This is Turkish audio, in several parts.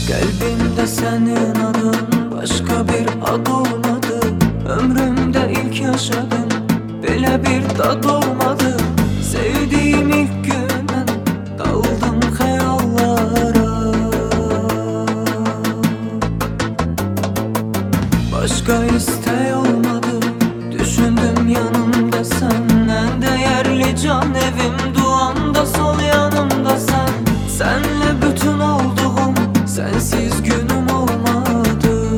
Kalbimde senin adın başka bir ad olmadı. Ömrümde ilk yaşadım böyle bir tat olmadı. Sevdiğim ilk günden daldım hayallara. Başka isteği olmadı. Düşündüm yanımda sen, en değerli can evim, duamda sol yanımda sen. Senle bütün olduğum, sensiz günüm olmadı.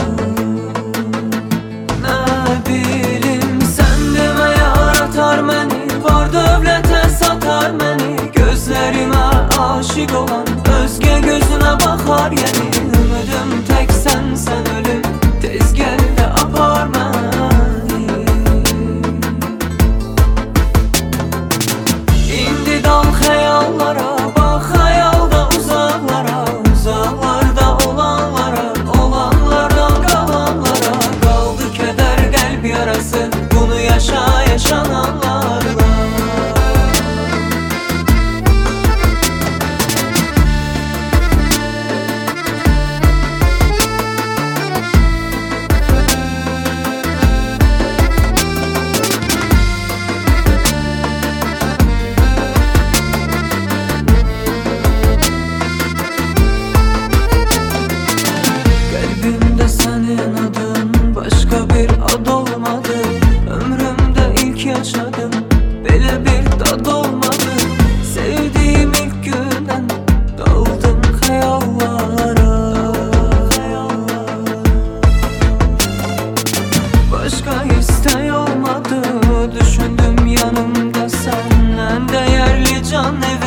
Ne bileyim sendime yaratar beni, var dövlete satar beni. Gözlerime aşık olan özge gözüne bakar yeni. Ümidim tek sen ölüm tez gel de apar beni. İndi dal hayallara, bak hayalda uzaklara, uzaklarda olanlara, olanlardan kalanlara. Kaldı keder kalp yarası, bunu yaşananlarla. Kalbimde senin adın başka bir ad olmadı. Ömrümde ilk yaşadım böyle bir tat olmadı. Sevdiğim ilk günden daldım hayallara. Başka isteği olmadı. Düşündüm yanımda sen, en değerli can evim.